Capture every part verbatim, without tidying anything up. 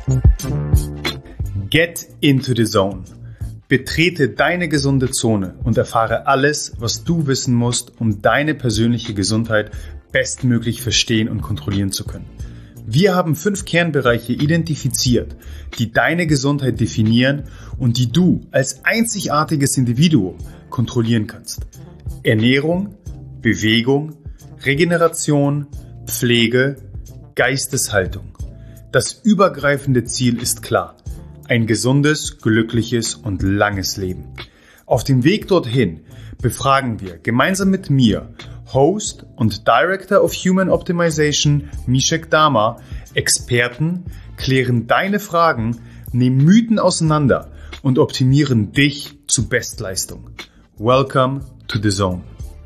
Get into the zone. Betrete deine gesunde Zone und erfahre alles, was du wissen musst, um deine persönliche Gesundheit bestmöglich verstehen und kontrollieren zu können. Wir haben fünf Kernbereiche identifiziert, die deine Gesundheit definieren und die du als einzigartiges Individuum kontrollieren kannst. Ernährung, Bewegung, Regeneration, Pflege, Geisteshaltung. Das übergreifende Ziel ist klar: ein gesundes, glückliches und langes Leben. Auf dem Weg dorthin befragen wir gemeinsam mit mir, Host und Director of Human Optimization Mishek Dama, Experten, klären deine Fragen, nehmen Mythen auseinander und optimieren dich zu Bestleistung. Welcome to the Zone.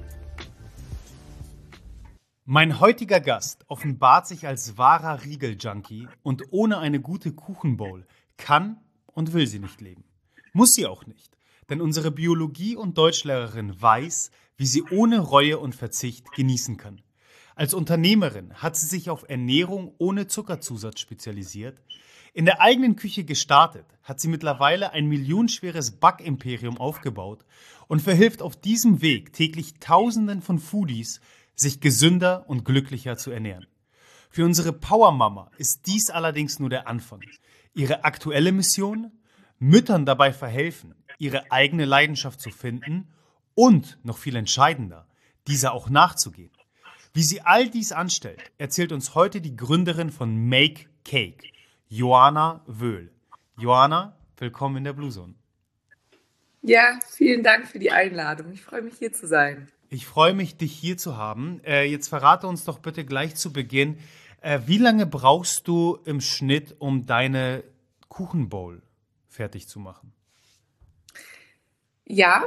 Mein heutiger Gast offenbart sich als wahrer Riegel-Junkie und ohne eine gute Kuchenbowl kann und will sie nicht leben. Muss sie auch nicht, denn unsere Biologie- und Deutschlehrerin weiß, wie sie ohne Reue und Verzicht genießen kann. Als Unternehmerin hat sie sich auf Ernährung ohne Zuckerzusatz spezialisiert. In der eigenen Küche gestartet, hat sie mittlerweile ein millionenschweres Backimperium aufgebaut und verhilft auf diesem Weg täglich Tausenden von Foodies, sich gesünder und glücklicher zu ernähren. Für unsere Powermama ist dies allerdings nur der Anfang. Ihre aktuelle Mission? Müttern dabei verhelfen, ihre eigene Leidenschaft zu finden und, noch viel entscheidender, dieser auch nachzugehen. Wie sie all dies anstellt, erzählt uns heute die Gründerin von Make Cake, Joanna Wöhl. Joanna, willkommen in der Blue Zone. Ja, vielen Dank für die Einladung. Ich freue mich, hier zu sein. Ich freue mich, dich hier zu haben. Äh, jetzt verrate uns doch bitte gleich zu Beginn, äh, wie lange brauchst du im Schnitt, um deine Kuchenbowl fertig zu machen? Ja,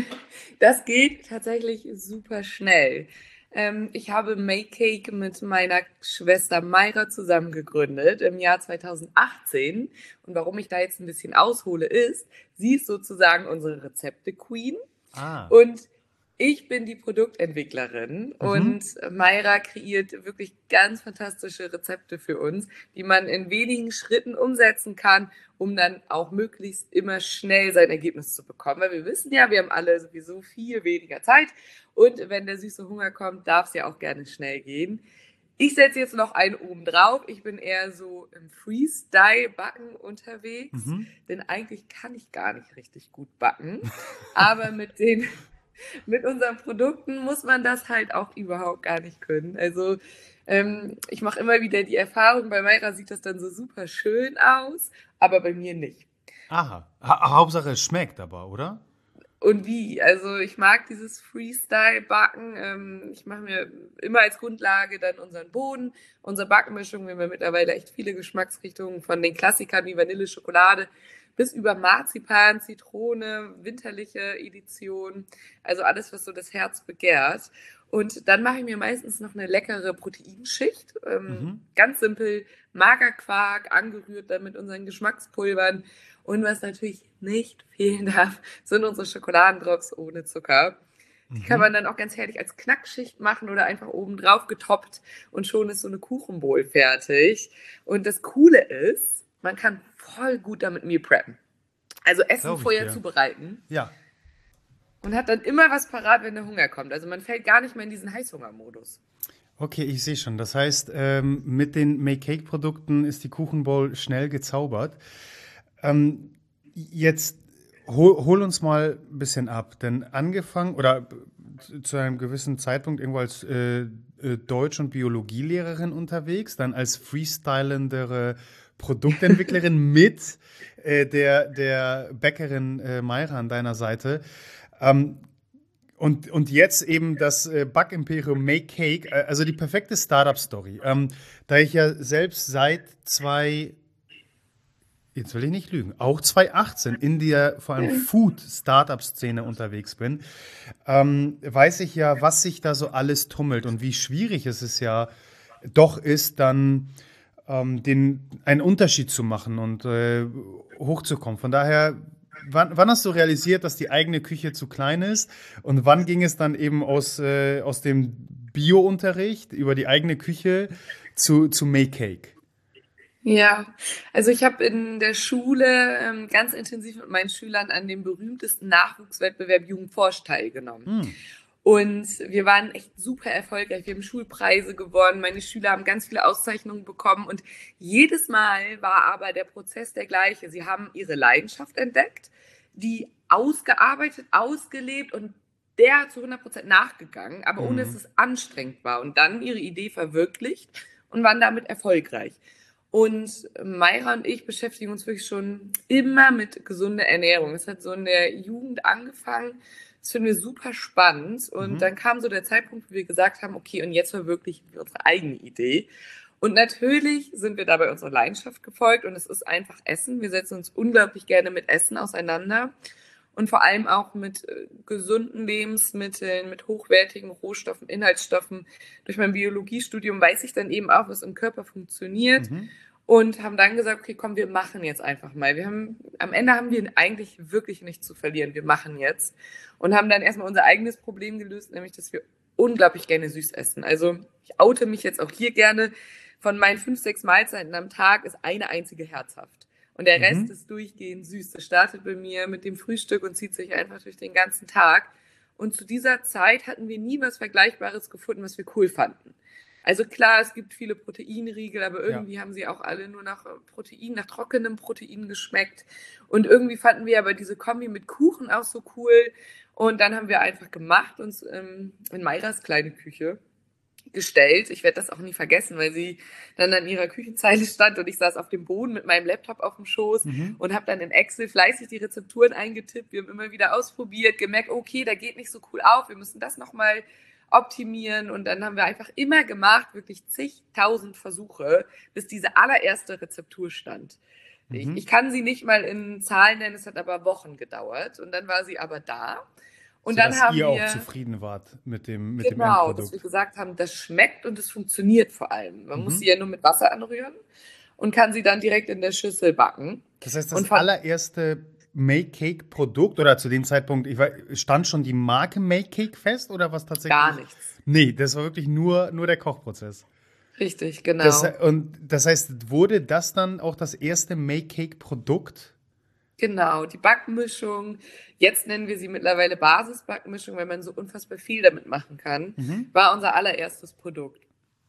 das geht tatsächlich super schnell. Ähm, ich habe Make Cake mit meiner Schwester Mayra zusammen gegründet im Jahr zweitausendachtzehn. Und warum ich da jetzt ein bisschen aushole, ist, sie ist sozusagen unsere Rezepte-Queen. Ah. Und ich bin die Produktentwicklerin Mhm. und Mayra kreiert wirklich ganz fantastische Rezepte für uns, die man in wenigen Schritten umsetzen kann, um dann auch möglichst immer schnell sein Ergebnis zu bekommen. Weil wir wissen ja, wir haben alle sowieso viel weniger Zeit und wenn der süße Hunger kommt, darf es ja auch gerne schnell gehen. Ich setze jetzt noch einen oben drauf. Ich bin eher so im Freestyle-Backen unterwegs, Mhm. denn eigentlich kann ich gar nicht richtig gut backen. Aber mit den... Mit unseren Produkten muss man das halt auch überhaupt gar nicht können. Also ähm, ich mache immer wieder die Erfahrung, bei Mayra sieht das dann so super schön aus, aber bei mir nicht. Aha. Ha Hauptsache es schmeckt aber, oder? Und wie? Also ich mag dieses Freestyle-Backen. Ähm, ich mache mir immer als Grundlage dann unseren Boden, unsere Backmischung. Wir haben ja mittlerweile echt viele Geschmacksrichtungen von den Klassikern wie Vanille, Schokolade bis über Marzipan, Zitrone, winterliche Edition, also alles, was so das Herz begehrt. Und dann mache ich mir meistens noch eine leckere Proteinschicht, ähm, Mhm. ganz simpel Magerquark, angerührt dann mit unseren Geschmackspulvern. Und was natürlich nicht fehlen darf, sind unsere Schokoladendrops ohne Zucker. Die kann Mhm. man dann auch ganz herrlich als Knackschicht machen oder einfach oben drauf getoppt und schon ist so eine Kuchenbowl fertig. Und das Coole ist, man kann voll gut damit Meal preppen. Also Essen Glaube ich vorher dir. zubereiten Ja. und hat dann immer was parat, wenn der Hunger kommt. Also man fällt gar nicht mehr in diesen Heißhungermodus. Okay, ich sehe schon. Das heißt, ähm, mit den Make-Cake-Produkten ist die Kuchenbowl schnell gezaubert. Ähm, jetzt hol, hol uns mal ein bisschen ab, denn angefangen oder äh, zu einem gewissen Zeitpunkt irgendwo als äh, äh, Deutsch- und Biologielehrerin unterwegs, dann als freestylendere Produktentwicklerin mit äh, der, der Bäckerin äh, Mayra an deiner Seite. Ähm, und, und jetzt eben das äh, Backimperium Make Cake, äh, also die perfekte Startup-Story. Ähm, da ich ja selbst seit zwei jetzt will ich nicht lügen, auch zwanzig achtzehn in der vor allem Food-Startup-Szene unterwegs bin, ähm, weiß ich ja, was sich da so alles tummelt und wie schwierig es ist ja doch ist, dann ähm, den, einen Unterschied zu machen und äh, hochzukommen. Von daher, wann, wann hast du realisiert, dass die eigene Küche zu klein ist und wann ging es dann eben aus, äh, aus dem Bio-Unterricht über die eigene Küche zu, zu Make Cake? Ja, also ich habe in der Schule ähm, ganz intensiv mit meinen Schülern an dem berühmtesten Nachwuchswettbewerb Jugendforsch teilgenommen. Hm. Und wir waren echt super erfolgreich. Wir haben Schulpreise gewonnen. Meine Schüler haben ganz viele Auszeichnungen bekommen. Und jedes Mal war aber der Prozess der gleiche. Sie haben ihre Leidenschaft entdeckt, die ausgearbeitet, ausgelebt und der zu hundert Prozent nachgegangen, aber ohne dass Mhm. es anstrengend war. Und dann ihre Idee verwirklicht und waren damit erfolgreich. Und Mayra und ich beschäftigen uns wirklich schon immer mit gesunder Ernährung. Es hat so in der Jugend angefangen. Das finden wir super spannend. Und Mhm. dann kam so der Zeitpunkt, wo wir gesagt haben, okay, und jetzt verwirklichen wir unsere eigene Idee. Und natürlich sind wir dabei unserer Leidenschaft gefolgt und es ist einfach Essen. Wir setzen uns unglaublich gerne mit Essen auseinander und vor allem auch mit äh, gesunden Lebensmitteln, mit hochwertigen Rohstoffen, Inhaltsstoffen. Durch mein Biologiestudium weiß ich dann eben auch, was im Körper funktioniert Mhm. und haben dann gesagt, okay, komm, wir machen jetzt einfach mal. Wir haben, am Ende haben wir eigentlich wirklich nichts zu verlieren. Wir machen jetzt und haben dann erstmal unser eigenes Problem gelöst, nämlich, dass wir unglaublich gerne süß essen. Also ich oute mich jetzt auch hier gerne. Von meinen fünf, sechs Mahlzeiten am Tag ist eine einzige herzhaft. Und der Rest Mhm. ist durchgehend süß. Das startet bei mir mit dem Frühstück und zieht sich einfach durch den ganzen Tag. Und zu dieser Zeit hatten wir nie was Vergleichbares gefunden, was wir cool fanden. Also klar, es gibt viele Proteinriegel, aber Ja. irgendwie haben sie auch alle nur nach Protein, nach trockenem Protein geschmeckt. Und irgendwie fanden wir aber diese Kombi mit Kuchen auch so cool. Und dann haben wir einfach gemacht, uns ähm, in Mayras kleine Küche gestellt. Ich werde das auch nie vergessen, weil sie dann an ihrer Küchenzeile stand und ich saß auf dem Boden mit meinem Laptop auf dem Schoß Mhm. und habe dann in Excel fleißig die Rezepturen eingetippt. Wir haben immer wieder ausprobiert, gemerkt, okay, da geht nicht so cool auf, wir müssen das nochmal optimieren und dann haben wir einfach immer gemacht, wirklich zigtausend Versuche, bis diese allererste Rezeptur stand. Ich, Mhm. ich kann sie nicht mal in Zahlen nennen, es hat aber Wochen gedauert und dann war sie aber da. Und dann Sodass haben ihr auch wir zufrieden wart mit dem, mit dem Genau, dass wir Endprodukt. gesagt haben, das schmeckt und es funktioniert vor allem. Man muss sie Mhm. ja nur mit Wasser anrühren und kann sie dann direkt in der Schüssel backen. Das heißt, Und das von allererste Make Cake Produkt oder zu dem Zeitpunkt, ich weiß, stand schon die Marke Make Cake fest oder was gar tatsächlich? nichts. Nee, das war wirklich nur, nur der Kochprozess. Richtig, Das, genau. und das heißt, wurde das dann auch das erste Make Cake Produkt? Genau, die Backmischung. Jetzt nennen wir sie mittlerweile Basisbackmischung, weil man so unfassbar viel damit machen kann, Mhm. war unser allererstes Produkt.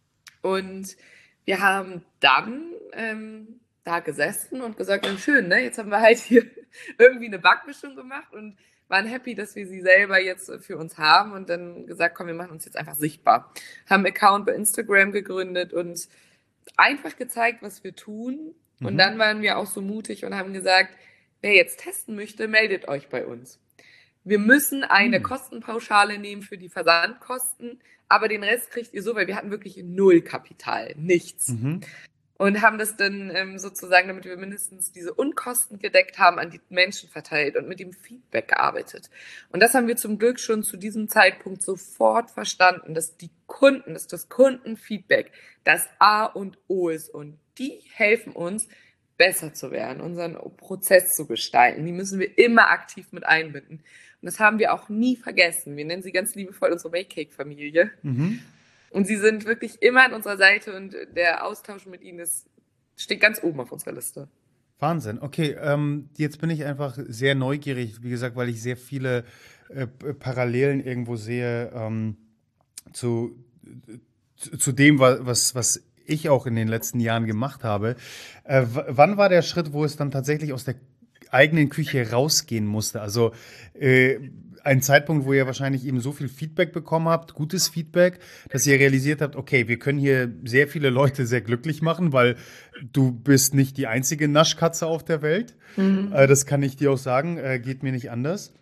Und wir haben dann ähm, da gesessen und gesagt, na schön, ne? Jetzt haben wir halt hier irgendwie eine Backmischung gemacht und waren happy, dass wir sie selber jetzt für uns haben und dann gesagt, komm, wir machen uns jetzt einfach sichtbar. Haben einen Account bei Instagram gegründet und einfach gezeigt, was wir tun. Und Mhm. dann waren wir auch so mutig und haben gesagt, wer jetzt testen möchte, meldet euch bei uns. Wir müssen eine Mhm. Kostenpauschale nehmen für die Versandkosten, aber den Rest kriegt ihr so, weil wir hatten wirklich null Kapital, nichts. Mhm. Und haben das dann ähm, sozusagen, damit wir mindestens diese Unkosten gedeckt haben, an die Menschen verteilt und mit dem Feedback gearbeitet. Und das haben wir zum Glück schon zu diesem Zeitpunkt sofort verstanden, dass die Kunden, dass das Kundenfeedback das A und O ist. Und die helfen uns, besser zu werden, unseren Prozess zu gestalten. Die müssen wir immer aktiv mit einbinden. Und das haben wir auch nie vergessen. Wir nennen sie ganz liebevoll unsere Make-Cake-Familie. Mhm. Und sie sind wirklich immer an unserer Seite und der Austausch mit ihnen ist, steht ganz oben auf unserer Liste. Wahnsinn. Okay, ähm, jetzt bin ich einfach sehr neugierig, wie gesagt, weil ich sehr viele äh, P- Parallelen irgendwo sehe ähm, zu, zu, zu dem, wa- was, was ich auch in den letzten Jahren gemacht habe. Äh, w- wann war der Schritt, wo es dann tatsächlich aus der eigenen Küche rausgehen musste? Also äh, ein Zeitpunkt, wo ihr wahrscheinlich eben so viel Feedback bekommen habt, gutes Feedback, dass ihr realisiert habt, okay, wir können hier sehr viele Leute sehr glücklich machen, weil du bist nicht die einzige Naschkatze auf der Welt. Äh, Mhm. das kann ich dir auch sagen, äh, geht mir nicht anders.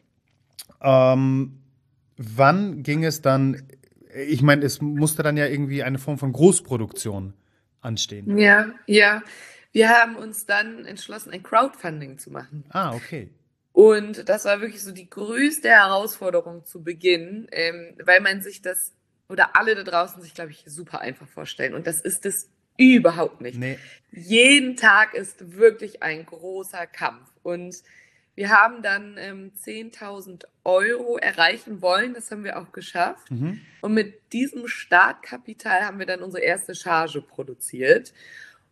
Ähm, wann ging es dann, ich meine, es musste dann ja irgendwie eine Form von Großproduktion anstehen. Ja, ja. Wir haben uns dann entschlossen, ein Crowdfunding zu machen. Ah, okay. Und das war wirklich so die größte Herausforderung zu Beginn, ähm, weil man sich das oder alle da draußen sich, glaube ich, super einfach vorstellen. Und das ist es überhaupt nicht. Nee. Jeden Tag ist wirklich ein großer Kampf. Und wir haben dann ähm, zehntausend Euro erreichen wollen. Das haben wir auch geschafft. Mhm. Und mit diesem Startkapital haben wir dann unsere erste Charge produziert.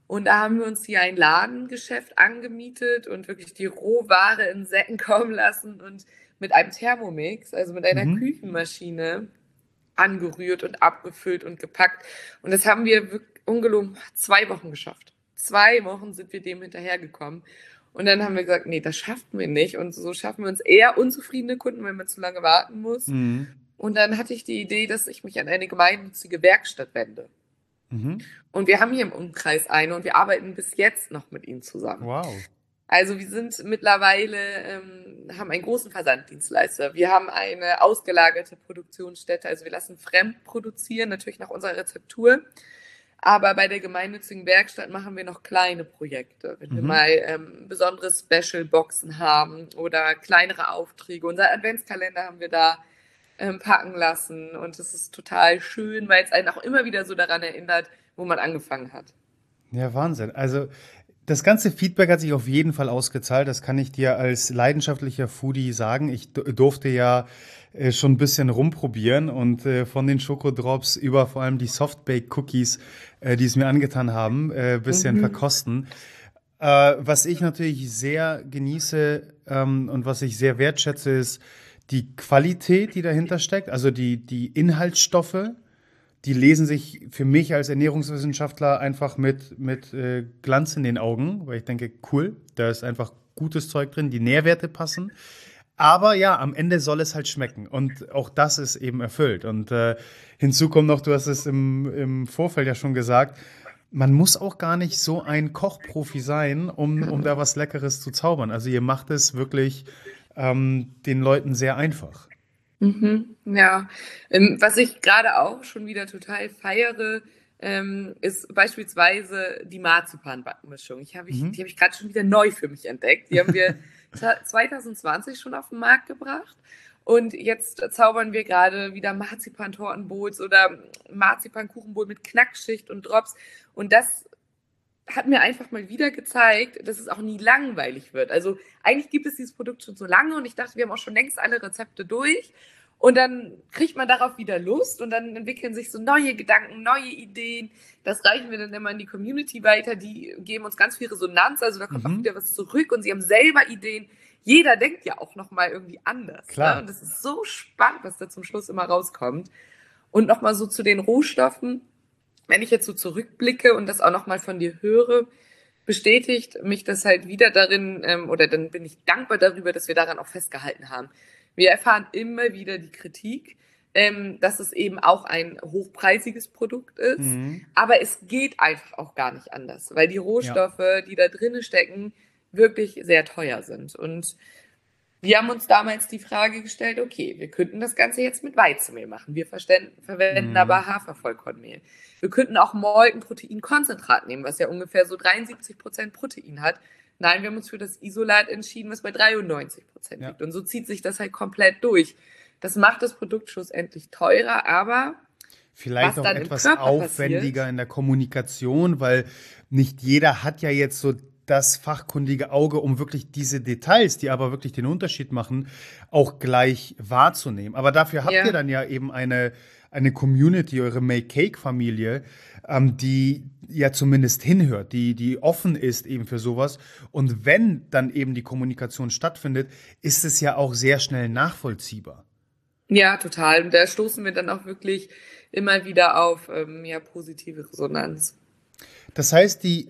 Und da haben wir uns hier ein Ladengeschäft angemietet und wirklich die Rohware in Säcken kommen lassen und mit einem Thermomix, also mit einer Mhm. Küchenmaschine, angerührt und abgefüllt und gepackt. Und das haben wir wirklich ungelogen zwei Wochen geschafft. Zwei Wochen sind wir dem hinterhergekommen. Und dann haben wir gesagt, nee, das schaffen wir nicht. Und so schaffen wir uns eher unzufriedene Kunden, wenn man zu lange warten muss. Mhm. Und dann hatte ich die Idee, dass ich mich an eine gemeinnützige Werkstatt wende. Mhm. Und wir haben hier im Umkreis eine und wir arbeiten bis jetzt noch mit ihnen zusammen. Wow. Also wir sind mittlerweile, ähm, haben einen großen Versanddienstleister. Wir haben eine ausgelagerte Produktionsstätte. Also wir lassen fremd produzieren, natürlich nach unserer Rezeptur. Aber bei der gemeinnützigen Werkstatt machen wir noch kleine Projekte. Wenn wir Mhm. mal ähm, besondere Special-Boxen haben oder kleinere Aufträge. Unser Adventskalender haben wir da ähm, packen lassen. Und es ist total schön, weil es einen auch immer wieder so daran erinnert, wo man angefangen hat. Ja, Wahnsinn. Also das ganze Feedback hat sich auf jeden Fall ausgezahlt. Das kann ich dir als leidenschaftlicher Foodie sagen. Ich du- durfte ja äh, schon ein bisschen rumprobieren und äh, von den Schokodrops über vor allem die Softbake-Cookies, äh, die es mir angetan haben, äh, bisschen Mhm. verkosten. Äh, was ich natürlich sehr genieße ähm, und was ich sehr wertschätze, ist die Qualität, die dahinter steckt, also die, die Inhaltsstoffe. Die lesen sich für mich als Ernährungswissenschaftler einfach mit, mit äh, Glanz in den Augen, weil ich denke, cool, da ist einfach gutes Zeug drin, die Nährwerte passen. Aber ja, am Ende soll es halt schmecken. Und auch das ist eben erfüllt. Und äh, hinzu kommt noch, du hast es im, im Vorfeld ja schon gesagt, man muss auch gar nicht so ein Kochprofi sein, um, um da was Leckeres zu zaubern. Also ihr macht es wirklich ähm, den Leuten sehr einfach. Mhm, ja. Ähm, was ich gerade auch schon wieder total feiere, ähm, ist beispielsweise die Marzipan-Backmischung. Ich habe ich, Mhm. die habe ich gerade schon wieder neu für mich entdeckt. Die haben wir ta- zwanzig zwanzig schon auf den Markt gebracht. Und jetzt zaubern wir gerade wieder Marzipan-Tortenbowls oder Marzipan-Kuchenbowl mit Knackschicht und Drops. Und das hat mir einfach mal wieder gezeigt, dass es auch nie langweilig wird. Also eigentlich gibt es dieses Produkt schon so lange und ich dachte, wir haben auch schon längst alle Rezepte durch. Und dann kriegt man darauf wieder Lust und dann entwickeln sich so neue Gedanken, neue Ideen. Das reichen wir dann immer in die Community weiter. Die geben uns ganz viel Resonanz. Also da kommt auch Mhm. wieder was zurück und sie haben selber Ideen. Jeder denkt ja auch nochmal irgendwie anders. Ne? Klar. Und das ist so spannend, was da zum Schluss immer rauskommt. Und nochmal so zu den Rohstoffen, wenn ich jetzt so zurückblicke und das auch nochmal von dir höre, bestätigt mich das halt wieder darin, ähm, oder dann bin ich dankbar darüber, dass wir daran auch festgehalten haben. Wir erfahren immer wieder die Kritik, ähm, dass es eben auch ein hochpreisiges Produkt ist, Mhm. aber es geht einfach auch gar nicht anders, weil die Ja. Rohstoffe, die da drinnen stecken, wirklich sehr teuer sind. Und wir haben uns damals die Frage gestellt, okay, wir könnten das Ganze jetzt mit Weizenmehl machen. Wir verwenden Mhm. aber Hafervollkornmehl. Wir könnten auch Molkenproteinkonzentrat nehmen, was ja ungefähr so dreiundsiebzig Prozent Protein hat. Nein, wir haben uns für das Isolat entschieden, was bei dreiundneunzig Prozent Ja. liegt. Und so zieht sich das halt komplett durch. Das macht das Produkt schlussendlich teurer, aber Vielleicht was auch dann im etwas Körper passiert, aufwendiger in der Kommunikation, weil nicht jeder hat ja jetzt so das fachkundige Auge, um wirklich diese Details, die aber wirklich den Unterschied machen, auch gleich wahrzunehmen. Aber dafür habt ihr ja, dann ja eben eine, eine Community, eure Make-Cake-Familie, ähm, die ja zumindest hinhört, die, die offen ist eben für sowas. Und wenn dann eben die Kommunikation stattfindet, ist es ja auch sehr schnell nachvollziehbar. ja, total. Und da stoßen wir dann auch wirklich immer wieder auf ähm, ja, positive Resonanz. Das heißt, die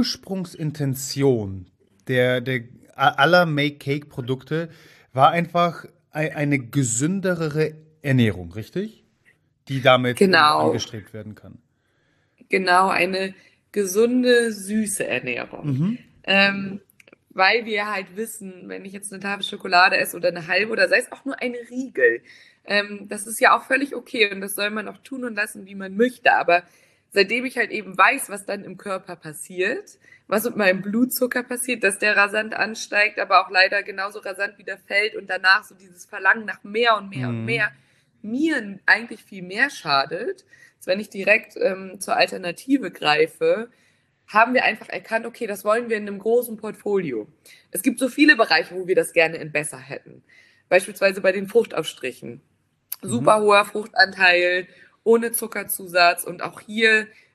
Ursprungsintention der, der aller Make-Cake-Produkte war einfach ei- eine gesünderere Ernährung, richtig? Die damit äh, Genau, angestrebt werden kann. genau, eine gesunde, süße Ernährung. Mhm. Ähm, weil wir halt wissen, wenn ich jetzt eine Tafel Schokolade esse oder eine halbe oder sei es auch nur eine Riegel, ähm, das ist ja auch völlig okay und das soll man auch tun und lassen, wie man möchte. Aber seitdem ich halt eben weiß, was dann im Körper passiert, was mit meinem Blutzucker passiert, dass der rasant ansteigt, aber auch leider genauso rasant wieder fällt und danach so dieses Verlangen nach mehr und mehr und Mhm. mehr mir eigentlich viel mehr schadet, als wenn ich direkt ähm, zur Alternative greife, haben wir einfach erkannt, okay, das wollen wir in einem großen Portfolio. Es gibt so viele Bereiche, wo wir das gerne in besser hätten. Beispielsweise bei den Fruchtaufstrichen. Mhm. Super hoher Fruchtanteil, ohne Zuckerzusatz und auch hier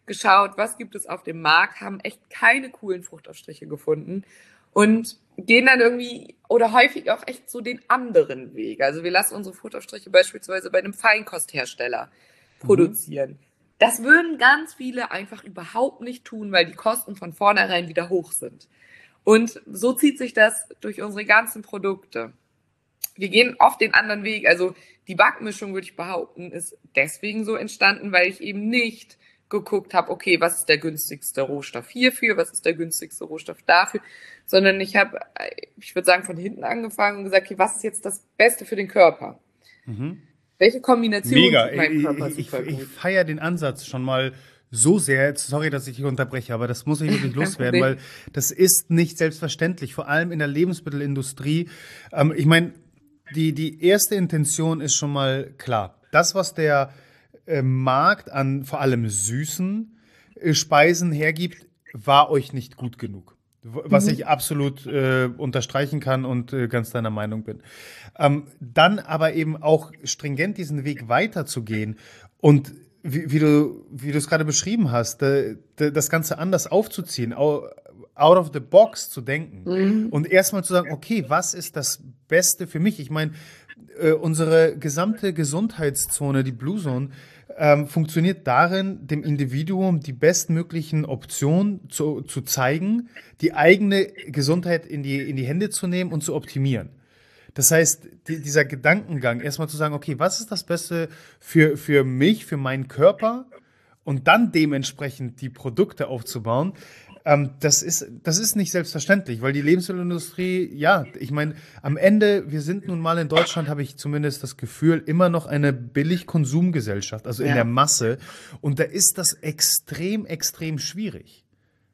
geschaut, was gibt es auf dem Markt, haben echt keine coolen Fruchtaufstriche gefunden und gehen dann irgendwie oder häufig auch echt so den anderen Weg. Also wir lassen unsere Fruchtaufstriche beispielsweise bei einem Feinkosthersteller Mhm. produzieren. Das würden ganz viele einfach überhaupt nicht tun, weil die Kosten von vornherein wieder hoch sind. Und so zieht sich das durch unsere ganzen Produkte. Wir gehen oft den anderen Weg. Also die Backmischung, würde ich behaupten, ist deswegen so entstanden, weil ich eben nicht geguckt habe, okay, was ist der günstigste Rohstoff hierfür, was ist der günstigste Rohstoff dafür, sondern ich habe, ich würde sagen, von hinten angefangen und gesagt, okay, was ist jetzt das Beste für den Körper? Mhm. Welche Kombination Mega. tut meinem Ich, Körper ich, ich, super ich gut? feiere den Ansatz schon mal so sehr. Jetzt, sorry, dass ich dich unterbreche, aber das muss ich wirklich Kein loswerden, Problem. weil das ist nicht selbstverständlich, vor allem in der Lebensmittelindustrie. Ähm, ich meine, die, die erste Intention ist schon mal klar. Das, was der äh, Markt an vor allem süßen äh, Speisen hergibt, war euch nicht gut genug. W- Was Mhm. ich absolut äh, unterstreichen kann und äh, ganz deiner Meinung bin. Ähm, dann aber eben auch stringent diesen Weg weiterzugehen und wie, wie du, wie du es gerade beschrieben hast, äh, d- das Ganze anders aufzuziehen, au- out of the box zu denken Mhm. und erstmal zu sagen, okay, was ist das Beste für mich? Ich meine, äh, unsere gesamte Gesundheitszone, die Blue Zone, ähm, funktioniert darin, dem Individuum die bestmöglichen Optionen zu, zu zeigen, die eigene Gesundheit in die, in die Hände zu nehmen und zu optimieren. Das heißt, die, dieser Gedankengang, erstmal zu sagen, okay, was ist das Beste für, für mich, für meinen Körper und dann dementsprechend die Produkte aufzubauen, ähm, das ist, das ist nicht selbstverständlich, weil die Lebensmittelindustrie, ja, ich meine, am Ende, wir sind nun mal in Deutschland, habe ich zumindest das Gefühl, immer noch eine Billigkonsumgesellschaft, also in der Ja. Masse. Und da ist das extrem, extrem schwierig.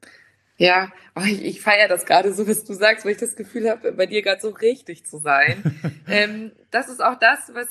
Ja, oh, ich, ich feiere das gerade so, was du sagst, weil ich das Gefühl habe, bei dir gerade so richtig zu sein. Ähm, das ist auch das, was,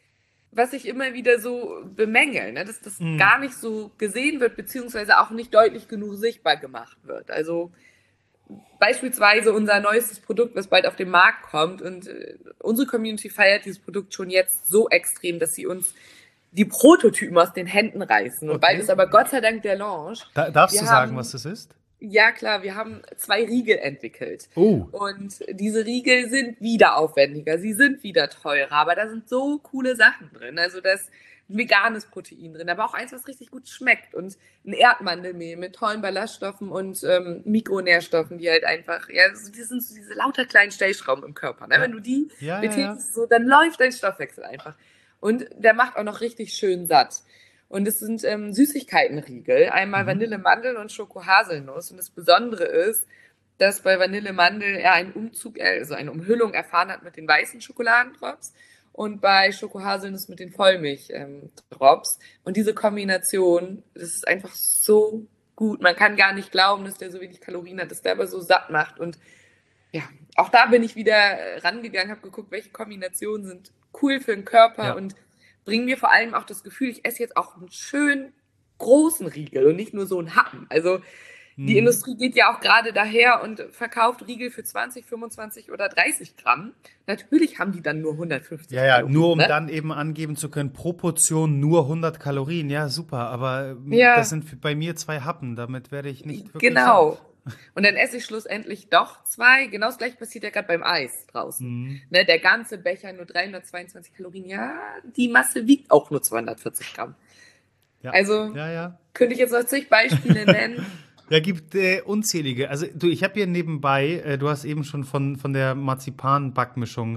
was ich immer wieder so bemängel, ne? Dass das Mm, gar nicht so gesehen wird, beziehungsweise auch nicht deutlich genug sichtbar gemacht wird. Also beispielsweise unser neuestes Produkt, was bald auf den Markt kommt und äh, unsere Community feiert dieses Produkt schon jetzt so extrem, dass sie uns die Prototypen aus den Händen reißen. Und bald ist okay. aber Gott sei Dank der Launch. Da, darfst du Wir sagen, was haben das ist? ja, klar, wir haben zwei Riegel entwickelt. Oh, Und diese Riegel sind wieder aufwendiger, sie sind wieder teurer, aber da sind so coole Sachen drin. Also da ist ein veganes Protein drin, aber auch eins, was richtig gut schmeckt. Und ein Erdmandelmehl mit tollen Ballaststoffen und ähm, Mikronährstoffen, die halt einfach, ja, so, die sind so diese lauter kleinen Stellschrauben im Körper. Ne? Wenn ja. du die Ja, ja, ja. betätigst, so, dann läuft dein Stoffwechsel einfach. Und der macht auch noch richtig schön satt. Und es sind ähm, Süßigkeitenriegel, einmal Mhm. Vanille, Mandel und Schoko-Haselnuss. Und das Besondere ist, dass bei Vanille Mandel er einen Umzug, äh, also eine Umhüllung erfahren hat mit den weißen Schokoladendrops und bei Schoko-Haselnuss mit den Vollmilch-Drops. Und diese Kombination, das ist einfach so gut. Man kann gar nicht glauben, dass der so wenig Kalorien hat, dass der aber so satt macht. Und ja, auch da bin ich wieder äh, rangegangen, habe geguckt, welche Kombinationen sind cool für den Körper Ja. und bringen mir vor allem auch das Gefühl, ich esse jetzt auch einen schönen großen Riegel und nicht nur so einen Happen. Also die Mhm. Industrie geht ja auch gerade daher und verkauft Riegel für zwanzig, fünfundzwanzig oder dreißig Gramm. Natürlich haben die dann nur Ja, hundertfünfzig ja, nur Kalorien, um ne? dann eben angeben zu können, pro Portion nur hundert Kalorien. Ja, super, aber ähm, das Ja, sind f- bei mir zwei Happen. Damit werde ich nicht wirklich satt. genau. Und dann esse ich schlussendlich doch zwei. Genau das gleiche passiert ja gerade beim Eis draußen. Mhm. Ne, der ganze Becher nur dreihundertzweiundzwanzig Kalorien. Ja, die Masse wiegt auch nur zweihundertvierzig Gramm. Ja, Also ja, ja. könnte ich jetzt noch zig Beispiele nennen. Ja, gibt äh, unzählige. Also du, ich habe hier nebenbei, äh, du hast eben schon von, von der Marzipan-Backmischung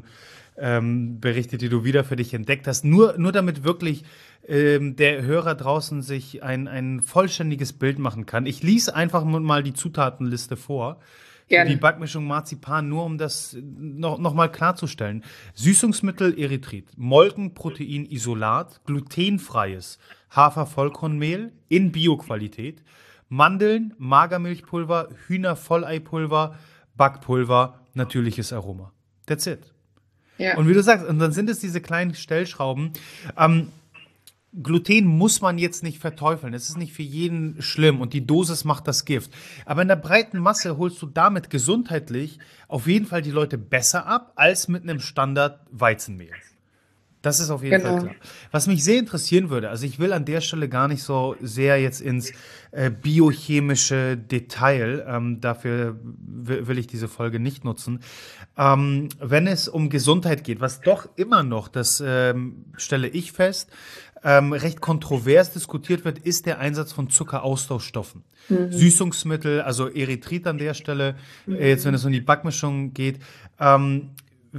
ähm, berichtet, die du wieder für dich entdeckt hast. Nur, nur damit wirklich ähm, der Hörer draußen sich ein, ein vollständiges Bild machen kann. Ich lese einfach mal die Zutatenliste vor für die Gerne. Backmischung Marzipan, nur um das noch, noch mal klarzustellen. Süßungsmittel Erythrit, Molkenprotein-Isolat, glutenfreies Hafer-Vollkornmehl in Bioqualität, Mandeln, Magermilchpulver, Hühnervolleipulver, Backpulver, natürliches Aroma. That's it. Ja. Und wie du sagst, und dann sind es diese kleinen Stellschrauben. Ähm, Gluten muss man jetzt nicht verteufeln. Es ist nicht für jeden schlimm und die Dosis macht das Gift. Aber in der breiten Masse holst du damit gesundheitlich auf jeden Fall die Leute besser ab als mit einem Standard Weizenmehl. Das ist auf jeden Fall Genau. klar. Was mich sehr interessieren würde, also ich will an der Stelle gar nicht so sehr jetzt ins äh, biochemische Detail, ähm, dafür will, will ich diese Folge nicht nutzen. Ähm, wenn es um Gesundheit geht, was doch immer noch, das ähm, stelle ich fest, ähm, recht kontrovers diskutiert wird, ist der Einsatz von Zuckeraustauschstoffen. Mhm. Süßungsmittel, also Erythrit an der Stelle, äh, jetzt wenn Mhm. es um die Backmischung geht. Ähm,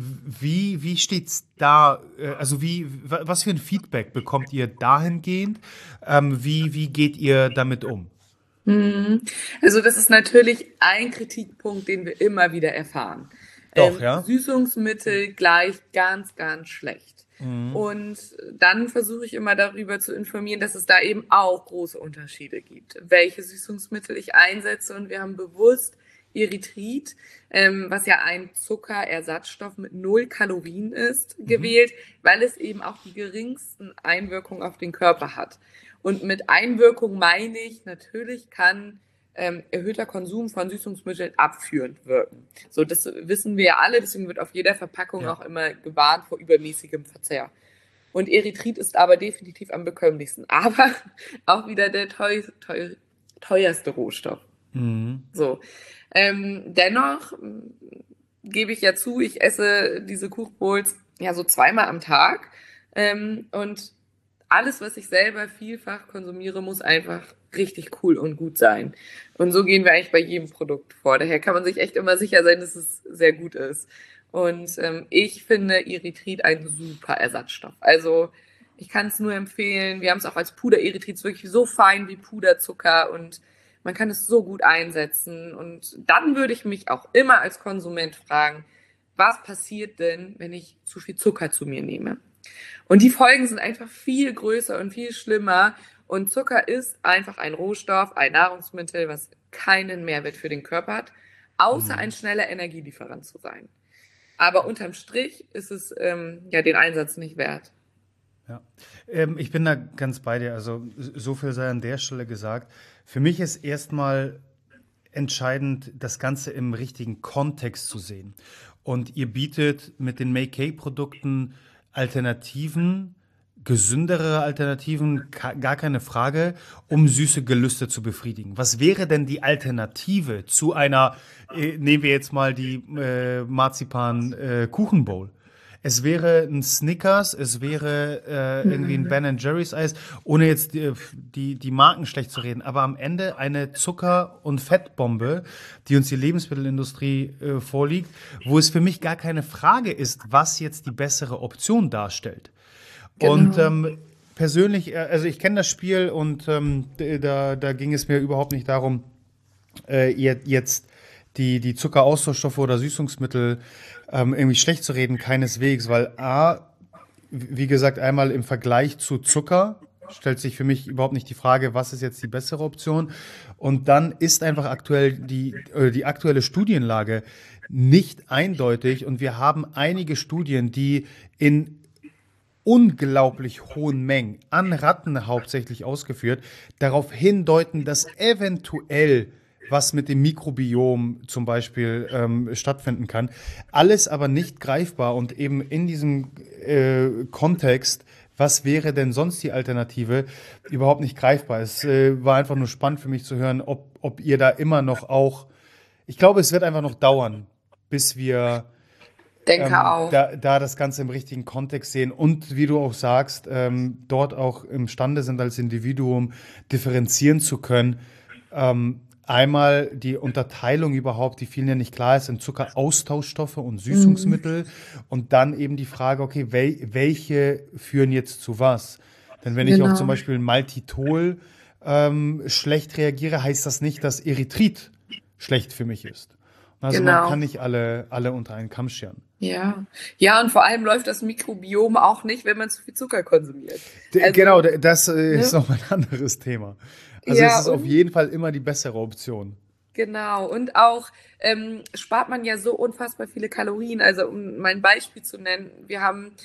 wie, wie steht's da? äh, Also wie, wa- was für ein Feedback bekommt ihr dahingehend? Ähm, wie, wie geht ihr damit um? Mhm. Also das ist natürlich ein Kritikpunkt, den wir immer wieder erfahren. Doch, Ähm, ja? Süßungsmittel gleich ganz, ganz schlecht. Mhm. Und dann versuche ich immer darüber zu informieren, dass es da eben auch große Unterschiede gibt, welche Süßungsmittel ich einsetze. Und wir haben bewusst Erythrit, ähm, was ja ein Zuckerersatzstoff mit null Kalorien ist, Mhm. gewählt, weil es eben auch die geringsten Einwirkungen auf den Körper hat. Und mit Einwirkung meine ich, natürlich kann ähm, erhöhter Konsum von Süßungsmitteln abführend wirken. So, das wissen wir ja alle, deswegen wird auf jeder Verpackung Ja. auch immer gewarnt vor übermäßigem Verzehr. Und Erythrit ist aber definitiv am bekömmlichsten. Aber auch wieder der teuer, teuer, teuerste Rohstoff. Mhm. So. Ähm, dennoch ähm, gebe ich ja zu, ich esse diese Kuchbowls ja so zweimal am Tag. Ähm, und alles, was ich selber vielfach konsumiere, muss einfach richtig cool und gut sein. Und so gehen wir eigentlich bei jedem Produkt vor. Daher kann man sich echt immer sicher sein, dass es sehr gut ist. Und ähm, ich finde Erythrit ein super Ersatzstoff. Also ich kann es nur empfehlen. Wir haben es auch als Puder-Erythrit, ist wirklich so fein wie Puderzucker und man kann es so gut einsetzen. Und dann würde ich mich auch immer als Konsument fragen, was passiert denn, wenn ich zu viel Zucker zu mir nehme? Und die Folgen sind einfach viel größer und viel schlimmer. Und Zucker ist einfach ein Rohstoff, ein Nahrungsmittel, was keinen Mehrwert für den Körper hat, außer ein Mhm. schneller Energielieferant zu sein. Aber unterm Strich ist es ähm, ja den Einsatz nicht wert. Ja. Ähm, ich bin da ganz bei dir. Also so viel sei an der Stelle gesagt. Für mich ist erstmal entscheidend, das Ganze im richtigen Kontext zu sehen. Und ihr bietet mit den Make-Cake-Produkten Alternativen, gesündere Alternativen, ka- gar keine Frage, um süße Gelüste zu befriedigen. Was wäre denn die Alternative zu einer, äh, nehmen wir jetzt mal die äh, Marzipan-Kuchenbowl? Es wäre ein Snickers, es wäre äh, irgendwie ein Ben Jerry's Eis, ohne jetzt die, die, die Marken schlecht zu reden, aber am Ende eine Zucker- und Fettbombe, die uns die Lebensmittelindustrie äh, vorliegt, wo es für mich gar keine Frage ist, was jetzt die bessere Option darstellt. Und Genau. ähm, persönlich, äh, also ich kenne das Spiel und ähm, d- da, da ging es mir überhaupt nicht darum, äh, ihr- jetzt die, die Zuckeraustauschstoffe oder Süßungsmittel ähm, irgendwie schlecht zu reden, keineswegs, weil A, wie gesagt, einmal im Vergleich zu Zucker stellt sich für mich überhaupt nicht die Frage, was ist jetzt die bessere Option. Und dann ist einfach aktuell die, äh, die aktuelle Studienlage nicht eindeutig und wir haben einige Studien, die in unglaublich hohen Mengen an Ratten hauptsächlich ausgeführt, darauf hindeuten, dass eventuell was mit dem Mikrobiom zum Beispiel ähm, stattfinden kann. Alles aber nicht greifbar und eben in diesem äh, Kontext, was wäre denn sonst die Alternative, überhaupt nicht greifbar. Es äh, war einfach nur spannend für mich zu hören, ob, ob ihr da immer noch auch, ich glaube, es wird einfach noch dauern, bis wir Denke ähm, auch. da, da das Ganze im richtigen Kontext sehen und wie du auch sagst, ähm, dort auch imstande sind, als Individuum differenzieren zu können. Ähm, einmal die Unterteilung überhaupt, die vielen ja nicht klar ist, in Zuckeraustauschstoffe und Mhm. Süßungsmittel und dann eben die Frage, okay, wel welche führen jetzt zu was? Denn wenn ich auf zum Genau. Beispiel Maltitol ähm, schlecht reagiere, heißt das nicht, dass Erythrit schlecht für mich ist. Also man kann Genau. nicht alle, alle unter einen Kamm scheren. Ja. Ja, und vor allem läuft das Mikrobiom auch nicht, wenn man zu viel Zucker konsumiert. D- Genau, Also, d- das äh, ist ne? noch ein anderes Thema. Also es Ja, ist auf und jeden Fall immer die bessere Option. genau. Und auch ähm, spart man ja so unfassbar viele Kalorien. Also, um mein Beispiel zu nennen, wir haben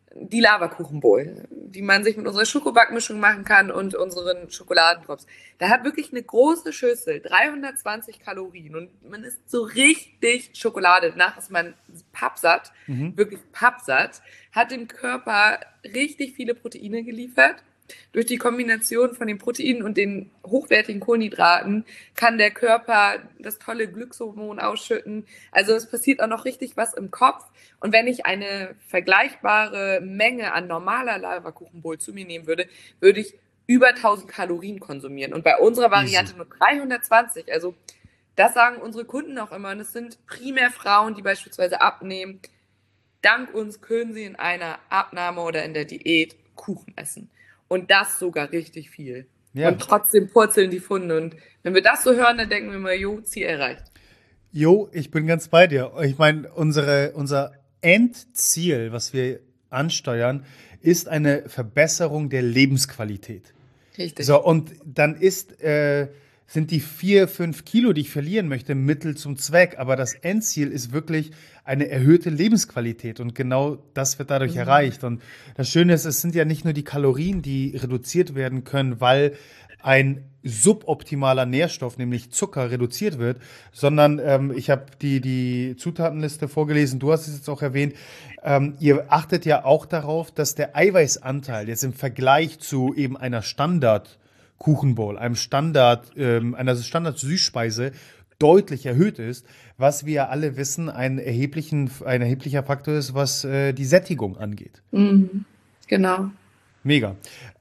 die Lavakuchenbowl, die man sich mit unserer Schokobackmischung machen kann und unseren Schokoladendrops. Da hat wirklich eine große Schüssel, dreihundertzwanzig Kalorien und man isst so richtig Schokolade. Danach ist man pappsatt, Mhm. wirklich pappsatt, hat dem Körper richtig viele Proteine geliefert. Durch die Kombination von den Proteinen und den hochwertigen Kohlenhydraten kann der Körper das tolle Glückshormon ausschütten. Also es passiert auch noch richtig was im Kopf. Und wenn ich eine vergleichbare Menge an normaler Lavakuchenbowl zu mir nehmen würde, würde ich über tausend Kalorien konsumieren. Und bei unserer Variante Easy. nur dreihundertzwanzig. Also das sagen unsere Kunden auch immer. Und es sind primär Frauen, die beispielsweise abnehmen. Dank uns können sie in einer Abnahme oder in der Diät Kuchen essen. Und das sogar richtig viel. Ja. Und trotzdem purzeln die Funde. Und wenn wir das so hören, dann denken wir mal, jo, Ziel erreicht. Jo, ich bin ganz bei dir. Ich meine, unsere, unser Endziel, was wir ansteuern, ist eine Verbesserung der Lebensqualität. Richtig. So, und dann ist, äh, sind die vier, fünf Kilo, die ich verlieren möchte, Mittel zum Zweck. Aber das Endziel ist wirklich eine erhöhte Lebensqualität. Und genau das wird dadurch Mhm. erreicht. Und das Schöne ist, es sind ja nicht nur die Kalorien, die reduziert werden können, weil ein suboptimaler Nährstoff, nämlich Zucker, reduziert wird, sondern ähm, ich habe die, die Zutatenliste vorgelesen, du hast es jetzt auch erwähnt, ähm, ihr achtet ja auch darauf, dass der Eiweißanteil jetzt im Vergleich zu eben einer Standard-Kuchenbowl, einem Standard, ähm, einer Standard-Süßspeise deutlich erhöht ist, was wir alle wissen, ein, erheblichen, ein erheblicher Faktor ist, was äh, die Sättigung angeht. Mhm. Genau. Mega.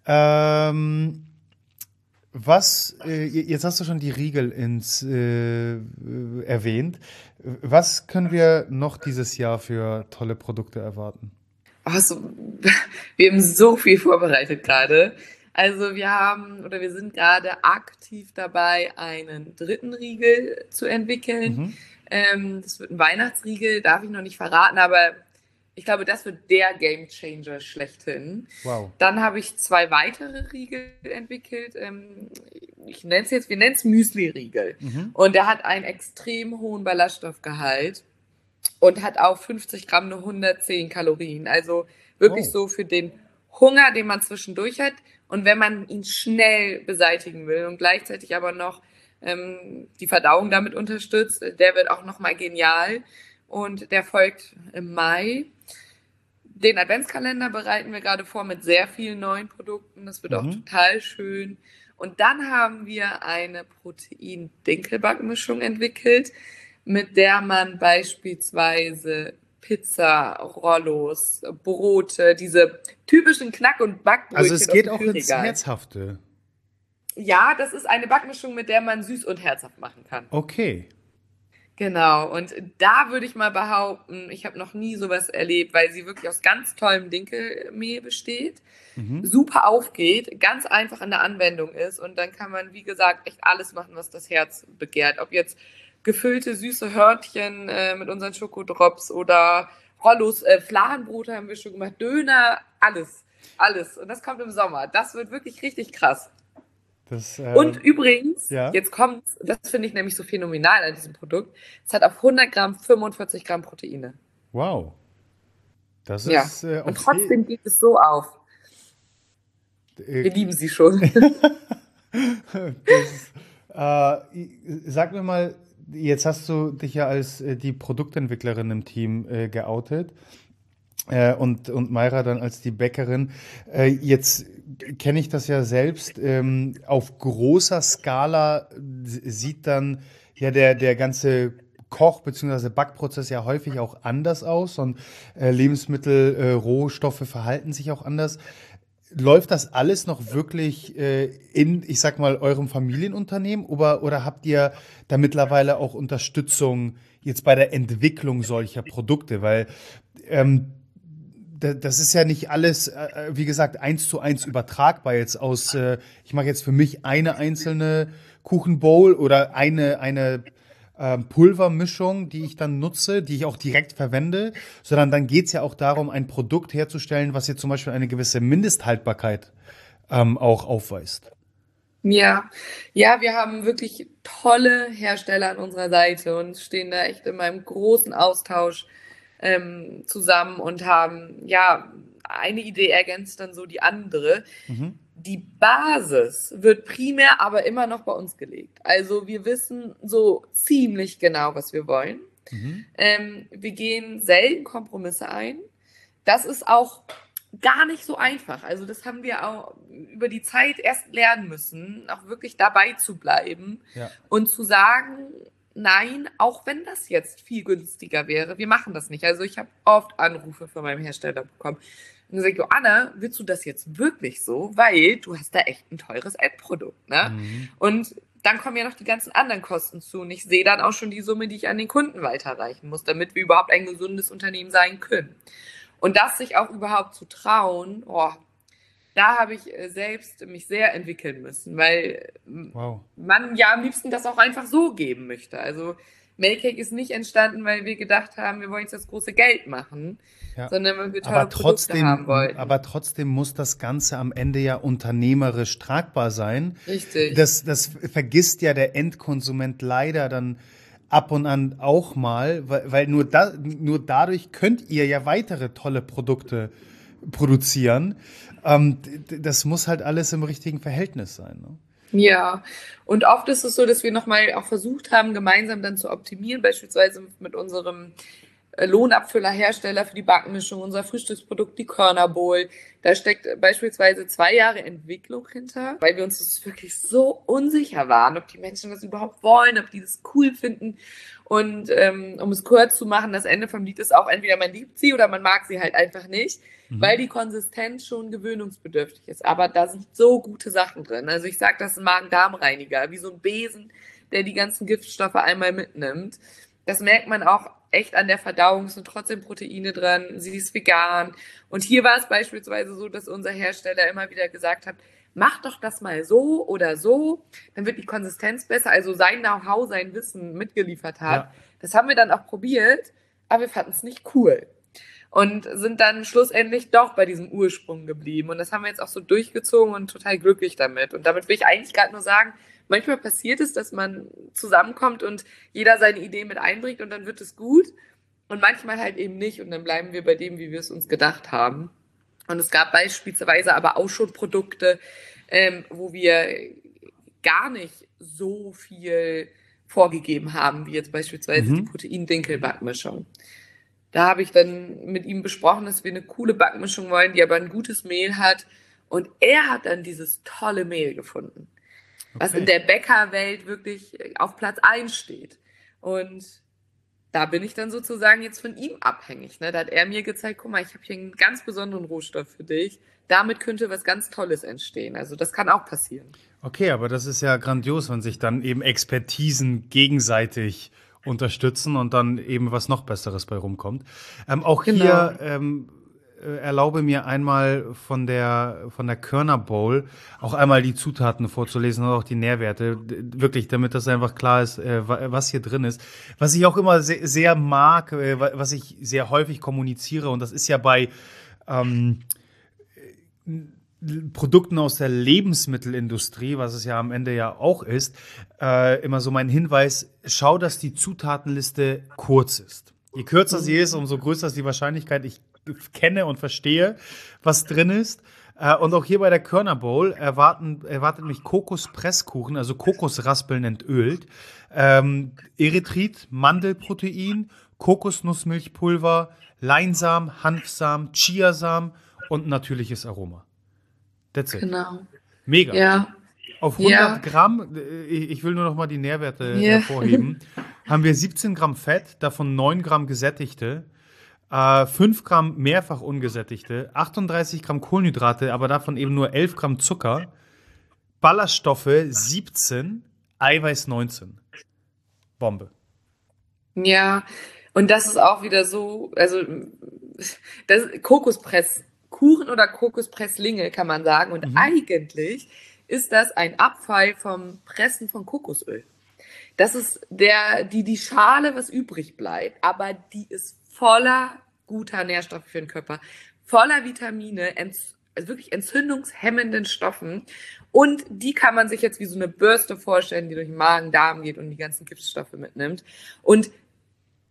Ähm, Was, äh, jetzt hast du schon die Riegel ins, äh, äh, erwähnt. Was können wir noch dieses Jahr für tolle Produkte erwarten? Also, wir haben so viel vorbereitet gerade. Also wir haben oder wir sind gerade aktiv dabei, einen dritten Riegel zu entwickeln. Mhm. Ähm, das wird ein Weihnachtsriegel, darf ich noch nicht verraten, aber ich glaube, das wird der Gamechanger schlechthin. Wow. Dann habe ich zwei weitere Riegel entwickelt. Ähm, ich nenne es jetzt, wir nennen es Müsli-Riegel. Mhm. Und der hat einen extrem hohen Ballaststoffgehalt und hat auf fünfzig Gramm nur hundertzehn Kalorien. Also wirklich Oh. so für den Hunger, den man zwischendurch hat. Und wenn man ihn schnell beseitigen will und gleichzeitig aber noch ähm, die Verdauung damit unterstützt, der wird auch nochmal genial. Und der folgt im Mai. Den Adventskalender bereiten wir gerade vor mit sehr vielen neuen Produkten. Das wird auch Mhm. total schön. Und dann haben wir eine Protein-Dinkelbackmischung entwickelt, mit der man beispielsweise Pizza, Rollos, Brote, diese typischen Knack- und Backbrötchen Also es aus geht dem auch ins Kühlregal. Herzhafte. Ja, das ist eine Backmischung, mit der man süß und herzhaft machen kann. Okay. Genau, und da würde ich mal behaupten, ich habe noch nie sowas erlebt, weil sie wirklich aus ganz tollem Dinkelmehl besteht, Mhm. super aufgeht, ganz einfach in der Anwendung ist und dann kann man, wie gesagt, echt alles machen, was das Herz begehrt. Ob jetzt gefüllte süße Hörnchen äh, mit unseren Schokodrops oder Rollos, äh, Fladenbrote haben wir schon gemacht, Döner, alles, alles. Und das kommt im Sommer. Das wird wirklich richtig krass. Das, Und äh, übrigens, ja. jetzt kommt's, das finde ich nämlich so phänomenal an diesem Produkt, es hat auf hundert Gramm fünfundvierzig Gramm Proteine. Wow. Das Ja, ist äh, und auf trotzdem geht es so auf. je- Wir lieben sie schon. Das ist, äh, sag mir mal, jetzt hast du dich ja als äh, die Produktentwicklerin im Team äh, geoutet äh, und, und Mayra dann als die Bäckerin. Äh, jetzt kenne ich das ja selbst. Ähm, auf großer Skala s- sieht dann ja der, der ganze Koch- bzw. Backprozess ja häufig auch anders aus und äh, Lebensmittel, äh, Rohstoffe verhalten sich auch anders. Läuft das alles noch wirklich äh, in, ich sag mal, eurem Familienunternehmen oder, oder habt ihr da mittlerweile auch Unterstützung jetzt bei der Entwicklung solcher Produkte? Weil ähm, da- das ist ja nicht alles, äh, wie gesagt, eins zu eins übertragbar jetzt aus, äh, ich mache jetzt für mich eine einzelne Kuchenbowl oder eine, eine ähm, Pulvermischung, die ich dann nutze, die ich auch direkt verwende, sondern dann geht es ja auch darum, ein Produkt herzustellen, was jetzt zum Beispiel eine gewisse Mindesthaltbarkeit ähm, auch aufweist. Ja, ja, wir haben wirklich tolle Hersteller an unserer Seite und stehen da echt in einem großen Austausch ähm, zusammen und haben ja eine Idee ergänzt dann so die andere. Mhm. Die Basis wird primär aber immer noch bei uns gelegt. Also wir wissen so ziemlich genau, was wir wollen. Mhm. Ähm, wir gehen selten Kompromisse ein. Das ist auch gar nicht so einfach. Also das haben wir auch über die Zeit erst lernen müssen, auch wirklich dabei zu bleiben Ja. und zu sagen, nein, auch wenn das jetzt viel günstiger wäre, wir machen das nicht. Also ich habe oft Anrufe von meinem Hersteller bekommen. Und dann sage ich, Joanna, willst du das jetzt wirklich so? Weil du hast da echt ein teures Endprodukt, ne? Mhm. Und dann kommen ja noch die ganzen anderen Kosten zu. Und ich sehe dann auch schon die Summe, die ich an den Kunden weiterreichen muss, damit wir überhaupt ein gesundes Unternehmen sein können. Und das sich auch überhaupt zu trauen, oh, da habe ich selbst mich sehr entwickeln müssen, weil Wow. man ja am liebsten das auch einfach so geben möchte. Also Mailcake ist nicht entstanden, weil wir gedacht haben, wir wollen jetzt das große Geld machen, Ja. sondern weil wir tolle Aber Produkte haben trotzdem, wollten. aber trotzdem muss das Ganze am Ende ja unternehmerisch tragbar sein. Richtig. Das, das vergisst ja der Endkonsument leider dann ab und an auch mal, weil, weil nur, da, nur dadurch könnt ihr ja weitere tolle Produkte produzieren. Ähm, d- das muss halt alles im richtigen Verhältnis sein. Ne? Ja, und oft ist es so, dass wir nochmal auch versucht haben, gemeinsam dann zu optimieren, beispielsweise mit unserem äh, Lohnabfüllerhersteller für die Backmischung, unser Frühstücksprodukt, die Körner Bowl. Da steckt beispielsweise zwei Jahre Entwicklung hinter, weil wir uns das wirklich so unsicher waren, ob die Menschen das überhaupt wollen, ob die das cool finden. Und ähm, um es kurz zu machen, das Ende vom Lied ist auch entweder man liebt sie oder man mag sie halt einfach nicht, Mhm. weil die Konsistenz schon gewöhnungsbedürftig ist. Aber da sind so gute Sachen drin. Also ich sage, das ist ein Magen-Darm-Reiniger, wie so ein Besen, der die ganzen Giftstoffe einmal mitnimmt. Das merkt man auch echt an der Verdauung. Es sind trotzdem Proteine dran. Sie ist vegan. Und hier war es beispielsweise so, dass unser Hersteller immer wieder gesagt hat, mach doch das mal so oder so, dann wird die Konsistenz besser. Also sein Know-how, sein Wissen mitgeliefert hat. Ja. Das haben wir dann auch probiert, aber wir fanden es nicht cool. Und sind dann schlussendlich doch bei diesem Ursprung geblieben. Und das haben wir jetzt auch so durchgezogen und total glücklich damit. Und damit will ich eigentlich gerade nur sagen, manchmal passiert es, dass man zusammenkommt und jeder seine Idee mit einbringt und dann wird es gut. Und manchmal halt eben nicht. Und dann bleiben wir bei dem, wie wir es uns gedacht haben. Und es gab beispielsweise aber auch schon Produkte, ähm, wo wir gar nicht so viel vorgegeben haben, wie jetzt beispielsweise Mhm. die Protein-Dinkel-Backmischung. Da habe ich dann mit ihm besprochen, dass wir eine coole Backmischung wollen, die aber ein gutes Mehl hat. Und er hat dann dieses tolle Mehl gefunden, was Okay. in der Bäckerwelt wirklich auf Platz eins steht. Und da bin ich dann sozusagen jetzt von ihm abhängig. Ne? Da hat er mir gezeigt, guck mal, ich habe hier einen ganz besonderen Rohstoff für dich. Damit könnte was ganz Tolles entstehen. Also das kann auch passieren. Okay, aber das ist ja grandios, wenn sich dann eben Expertisen gegenseitig unterstützen und dann eben was noch Besseres bei rumkommt. Ähm, auch Genau. hier ähm, äh, erlaube mir einmal von der, von der Körner Bowl auch einmal die Zutaten vorzulesen und auch die Nährwerte. D- Wirklich, damit das einfach klar ist, äh, wa- was hier drin ist. Was ich auch immer sehr, sehr mag, äh, wa- was ich sehr häufig kommuniziere, und das ist ja bei ähm, Produkten aus der Lebensmittelindustrie, was es ja am Ende ja auch ist, äh, immer so mein Hinweis, schau, dass die Zutatenliste kurz ist. Je kürzer sie ist, umso größer ist die Wahrscheinlichkeit, ich kenne und verstehe, was drin ist. Äh, und auch hier bei der Körner Bowl erwarten, erwartet mich Kokospresskuchen, also Kokosraspeln entölt, ähm, Erythrit, Mandelprotein, Kokosnussmilchpulver, Leinsamen, Hanfsamen, Chiasamen und natürliches Aroma. That's it. Genau. Mega. Ja. Auf Ja. hundert Gramm, äh, ich ich will nur noch mal die Nährwerte Ja. hervorheben, haben wir siebzehn Gramm Fett, davon neun Gramm gesättigte, äh, fünf Gramm mehrfach ungesättigte, achtunddreißig Gramm Kohlenhydrate, aber davon eben nur elf Gramm Zucker, Ballaststoffe siebzehn, Eiweiß neunzehn. Bombe. Ja, und das ist auch wieder so, also das Kokospresskuchen oder Kokospresslinge kann man sagen. Und Mhm. eigentlich ist das ein Abfall vom Pressen von Kokosöl. Das ist der, die, die Schale, was übrig bleibt, aber die ist voller guter Nährstoffe für den Körper, voller Vitamine, enz, also wirklich entzündungshemmenden Stoffen. Und die kann man sich jetzt wie so eine Bürste vorstellen, die durch den Magen, Darm geht und die ganzen Giftstoffe mitnimmt. Und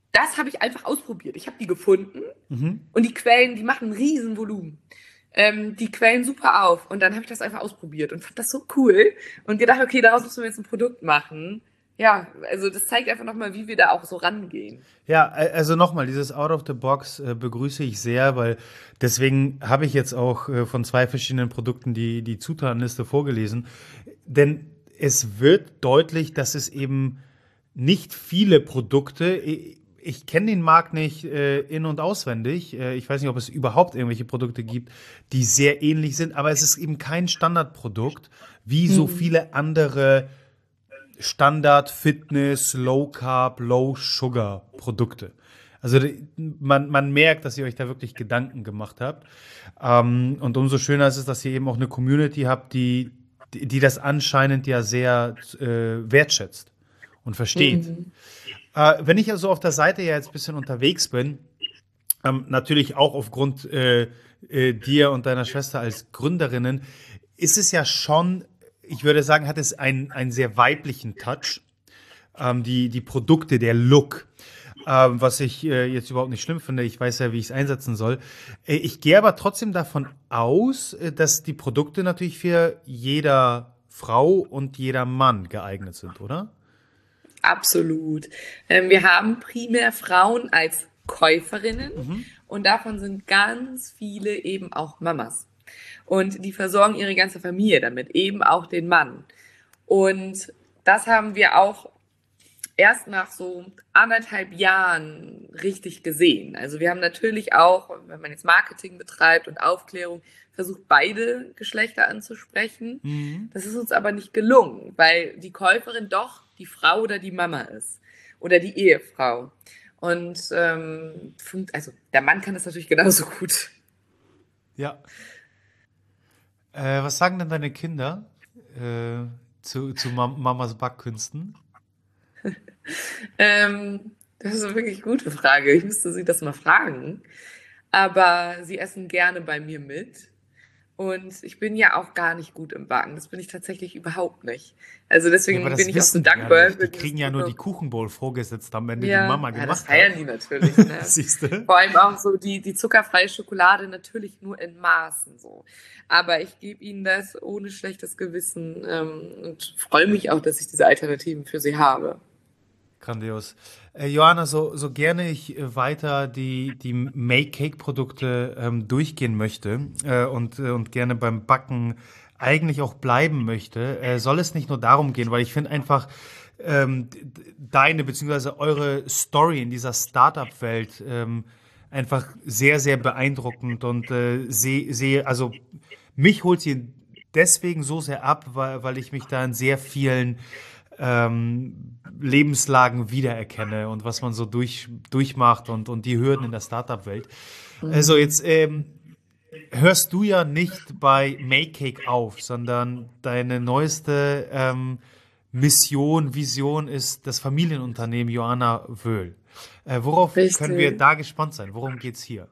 das habe ich einfach ausprobiert. Ich habe die gefunden Mhm. und die Quellen, die machen ein riesen Volumen. Ähm, die quellen super auf. Und dann habe ich das einfach ausprobiert und fand das so cool und gedacht, okay, daraus müssen wir jetzt ein Produkt machen. Ja, also das zeigt einfach nochmal, wie wir da auch so rangehen. Ja, a- also nochmal, dieses Out of the Box äh, begrüße ich sehr, weil deswegen habe ich jetzt auch äh, von zwei verschiedenen Produkten die, die Zutatenliste vorgelesen. Denn es wird deutlich, dass es eben nicht viele Produkte, ich, ich kenne den Markt nicht äh, in- und auswendig. Äh, ich weiß nicht, ob es überhaupt irgendwelche Produkte gibt, die sehr ähnlich sind, aber es ist eben kein Standardprodukt, wie so Mhm. viele andere Standard Fitness, Low Carb, Low Sugar Produkte. Also man, man merkt, dass ihr euch da wirklich Gedanken gemacht habt. Ähm, und umso schöner ist es, dass ihr eben auch eine Community habt, die, die, die das anscheinend ja sehr äh, wertschätzt und versteht. Mhm. Äh, wenn ich also auf der Seite ja jetzt ein bisschen unterwegs bin, ähm, natürlich auch aufgrund äh, äh, dir und deiner Schwester als Gründerinnen, ist es ja schon, ich würde sagen, hat es einen, einen sehr weiblichen Touch. Ähm, die, die Produkte, der Look, ähm, was ich äh, jetzt überhaupt nicht schlimm finde. Ich weiß ja, wie ich es einsetzen soll. Äh, ich gehe aber trotzdem davon aus, äh, dass die Produkte natürlich für jeder Frau und jeder Mann geeignet sind, oder? Absolut. Ähm, wir haben primär Frauen als Käuferinnen Mhm. und davon sind ganz viele eben auch Mamas. Und die versorgen ihre ganze Familie damit, eben auch den Mann. Und das haben wir auch erst nach so anderthalb Jahren richtig gesehen. Also wir haben natürlich auch, wenn man jetzt Marketing betreibt und Aufklärung, versucht, beide Geschlechter anzusprechen. Mhm. Das ist uns aber nicht gelungen, weil die Käuferin doch die Frau oder die Mama ist oder die Ehefrau. Und ähm, also der Mann kann das natürlich genauso gut. Ja. Äh, was sagen denn deine Kinder äh, zu, zu Mam Mamas Backkünsten? Ähm, das ist eine wirklich gute Frage. Ich müsste sie das mal fragen. Aber sie essen gerne bei mir mit. Und ich bin ja auch gar nicht gut im Backen. Das bin ich tatsächlich überhaupt nicht. Also Ja, aber deswegen bin das ich auch so wissen die ja dankbar nicht. für Die dieses kriegen ja nur die Produkt. Kuchenbowl vorgesetzt haben, wenn du die Ja, Mama ja, das gemacht feiern hast. die natürlich, ne? Siehst du? Vor allem auch so die, die zuckerfreie Schokolade natürlich nur in Maßen so. Aber ich gebe ihnen das ohne schlechtes Gewissen ähm, und freue mich auch, dass ich diese Alternativen für sie habe. Grandios. Äh, Johanna, so, so gerne ich äh, weiter die, die Make-Cake-Produkte ähm, durchgehen möchte äh, und, äh, und gerne beim Backen eigentlich auch bleiben möchte, äh, soll es nicht nur darum gehen, weil ich finde einfach ähm, d- d- deine bzw. eure Story in dieser Startup-Welt ähm, einfach sehr, sehr beeindruckend und äh, sehe, sehe, also mich holt sie deswegen so sehr ab, weil, weil ich mich da in sehr vielen ähm, Lebenslagen wiedererkenne und was man so durch, durchmacht und, und die Hürden in der Startup-Welt. Also Mhm. jetzt ähm, hörst du ja nicht bei Make Cake auf, sondern deine neueste ähm, Mission, Vision ist das Familienunternehmen Joanna Wöhl. Äh, worauf können wir Richtig. da gespannt sein? Worum geht's hier?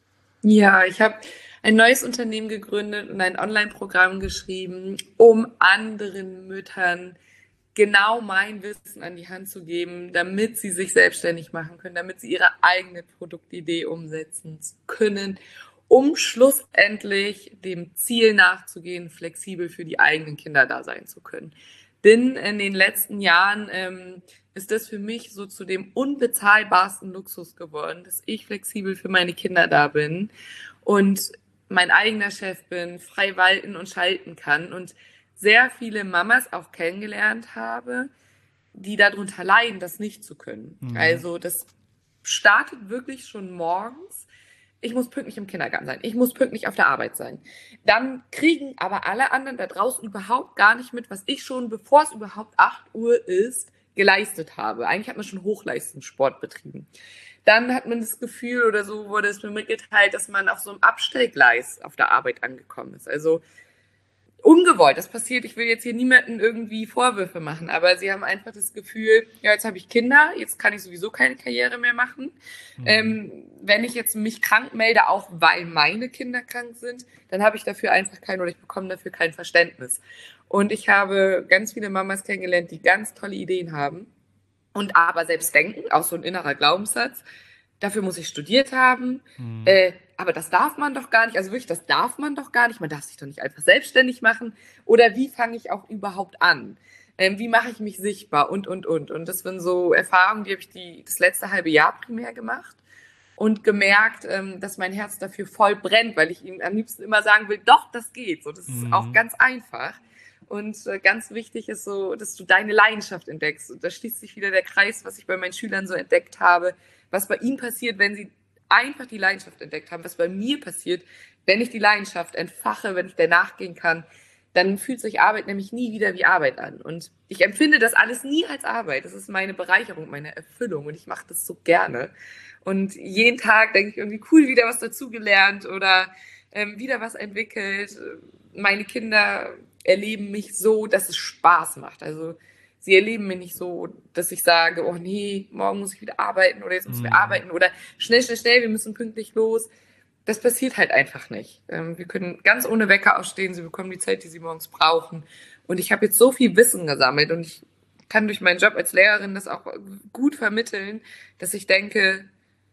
Ja, ich habe ein neues Unternehmen gegründet und ein Online-Programm geschrieben, um anderen Müttern genau mein Wissen an die Hand zu geben, damit sie sich selbstständig machen können, damit sie ihre eigene Produktidee umsetzen können, um schlussendlich dem Ziel nachzugehen, flexibel für die eigenen Kinder da sein zu können. Denn in den letzten Jahren ähm, ist das für mich so zu dem unbezahlbarsten Luxus geworden, dass ich flexibel für meine Kinder da bin und mein eigener Chef bin, frei walten und schalten kann und sehr viele Mamas auch kennengelernt habe, die darunter leiden, das nicht zu können. Mhm. Also das startet wirklich schon morgens. Ich muss pünktlich im Kindergarten sein. Ich muss pünktlich auf der Arbeit sein. Dann kriegen aber alle anderen da draußen überhaupt gar nicht mit, was ich schon, bevor es überhaupt acht Uhr ist, geleistet habe. Eigentlich hat man schon Hochleistungssport betrieben. Dann hat man das Gefühl oder so wurde es mir mitgeteilt, dass man auf so einem Abstellgleis auf der Arbeit angekommen ist. Also ungewollt, das passiert. Ich will jetzt hier niemanden irgendwie Vorwürfe machen, aber sie haben einfach das Gefühl, ja, jetzt habe ich Kinder, jetzt kann ich sowieso keine Karriere mehr machen. Mhm. Ähm, wenn ich jetzt mich krank melde, auch weil meine Kinder krank sind, dann habe ich dafür einfach kein oder ich bekomme dafür kein Verständnis. Und ich habe ganz viele Mamas kennengelernt, die ganz tolle Ideen haben Und aber selbst denken, auch so ein innerer Glaubenssatz, dafür muss ich studiert haben, Mhm. äh, aber das darf man doch gar nicht, also wirklich, das darf man doch gar nicht, man darf sich doch nicht einfach selbstständig machen. Oder wie fange ich auch überhaupt an? Ähm, wie mache ich mich sichtbar und, und, und. Und das sind so Erfahrungen, die habe ich die, das letzte halbe Jahr primär gemacht und gemerkt, ähm, dass mein Herz dafür voll brennt, weil ich ihm am liebsten immer sagen will, doch, das geht. So, das ist auch Mhm. ganz einfach. Und äh, ganz wichtig ist so, dass du deine Leidenschaft entdeckst. Und da schließt sich wieder der Kreis, was ich bei meinen Schülern so entdeckt habe, was bei ihnen passiert, wenn sie einfach die Leidenschaft entdeckt haben, was bei mir passiert, wenn ich die Leidenschaft entfache, wenn ich der nachgehen kann, dann fühlt sich Arbeit nämlich nie wieder wie Arbeit an. Und ich empfinde das alles nie als Arbeit. Das ist meine Bereicherung, meine Erfüllung und ich mache das so gerne. Und jeden Tag denke ich irgendwie, cool, wieder was dazugelernt oder ähm, wieder was entwickelt. Meine Kinder erleben mich so, dass es Spaß macht. Also sie erleben mich nicht so, dass ich sage, oh nee, morgen muss ich wieder arbeiten oder jetzt müssen wir Mhm. arbeiten oder schnell, schnell, schnell, wir müssen pünktlich los. Das passiert halt einfach nicht. Ähm, wir können ganz ohne Wecker aufstehen, sie bekommen die Zeit, die sie morgens brauchen. Und ich habe jetzt so viel Wissen gesammelt und ich kann durch meinen Job als Lehrerin das auch gut vermitteln, dass ich denke,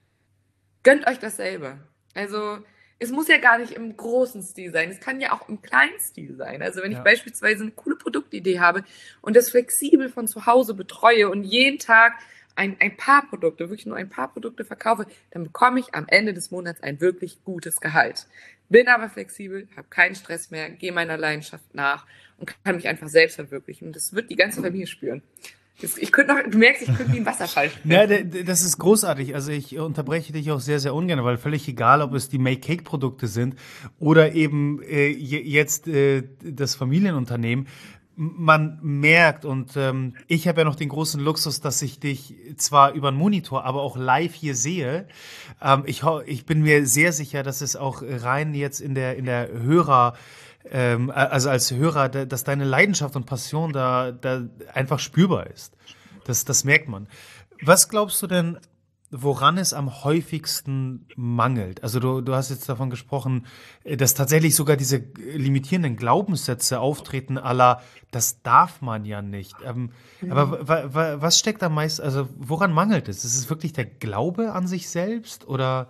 gönnt euch dasselbe. Also es muss ja gar nicht im großen Stil sein. Es kann ja auch im kleinen Stil sein. Also wenn ich Ja. beispielsweise eine coole Produktidee habe und das flexibel von zu Hause betreue und jeden Tag ein, ein paar Produkte, wirklich nur ein paar Produkte verkaufe, dann bekomme ich am Ende des Monats ein wirklich gutes Gehalt. Bin aber flexibel, habe keinen Stress mehr, gehe meiner Leidenschaft nach und kann mich einfach selbst verwirklichen. Und das wird die ganze Familie spüren. Das, ich könnte noch, du merkst, ich könnte wie ein Wasserfall Ja, sprechen. d- d- das ist großartig. Also ich unterbreche dich auch sehr, sehr ungern, weil völlig egal, ob es die Make-Cake-Produkte sind oder eben äh, je- jetzt äh, das Familienunternehmen, m- man merkt und ähm, ich habe ja noch den großen Luxus, dass ich dich zwar über den Monitor, aber auch live hier sehe. Ähm, ich, ho- ich bin mir sehr sicher, dass es auch rein jetzt in der, in der Hörer ähm, also als Hörer, da- dass deine Leidenschaft und Passion da, da einfach spürbar ist. Das, das merkt man. Was glaubst du denn, woran es am häufigsten mangelt? Also du, du hast jetzt davon gesprochen, äh, dass tatsächlich sogar diese äh, limitierenden Glaubenssätze auftreten, aller, das darf man ja nicht. Ähm, aber wa, wa, was steckt da meist, also woran mangelt es? Ist es wirklich der Glaube an sich selbst oder?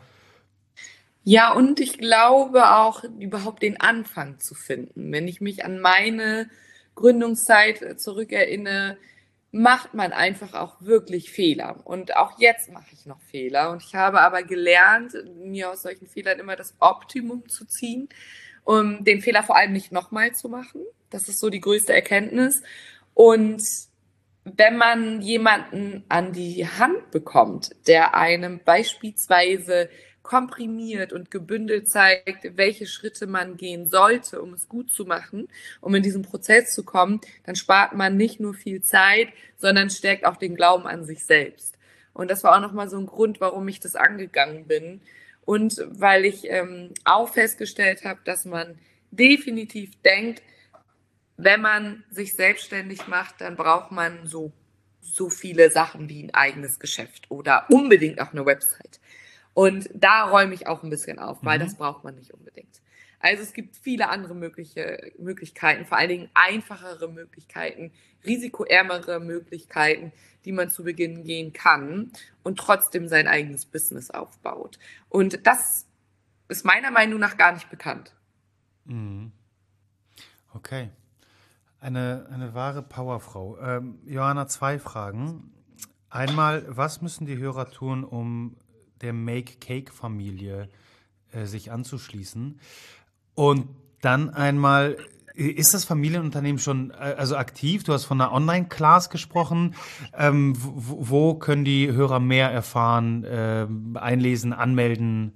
Ja, und ich glaube auch, überhaupt den Anfang zu finden. Wenn ich mich an meine Gründungszeit äh, zurückerinnere, macht man einfach auch wirklich Fehler. Und auch jetzt mache ich noch Fehler. Und ich habe aber gelernt, mir aus solchen Fehlern immer das Optimum zu ziehen, um den Fehler vor allem nicht nochmal zu machen. Das ist so die größte Erkenntnis. Und wenn man jemanden an die Hand bekommt, der einem beispielsweise komprimiert und gebündelt zeigt, welche Schritte man gehen sollte, um es gut zu machen, um in diesen Prozess zu kommen, dann spart man nicht nur viel Zeit, sondern stärkt auch den Glauben an sich selbst. Und das war auch nochmal so ein Grund, warum ich das angegangen bin. Und weil ich ähm, auch festgestellt habe, dass man definitiv denkt, wenn man sich selbstständig macht, dann braucht man so, so viele Sachen wie ein eigenes Geschäft oder unbedingt auch eine Website. Und da räume ich auch ein bisschen auf, weil das Mhm. braucht man nicht unbedingt. Also es gibt viele andere mögliche Möglichkeiten, vor allen Dingen einfachere Möglichkeiten, risikoärmere Möglichkeiten, die man zu Beginn gehen kann und trotzdem sein eigenes Business aufbaut. Und das ist meiner Meinung nach gar nicht bekannt. Mhm. Okay. Eine, eine wahre Powerfrau. Ähm, Johanna, zwei Fragen. Einmal, was müssen die Hörer tun, um der Make Cake Familie äh, sich anzuschließen? Und dann einmal, i- ist das Familienunternehmen schon äh, also aktiv? Du hast von einer Online-Class gesprochen. Ähm, wo, wo können die Hörer mehr erfahren, ähm, einlesen, anmelden?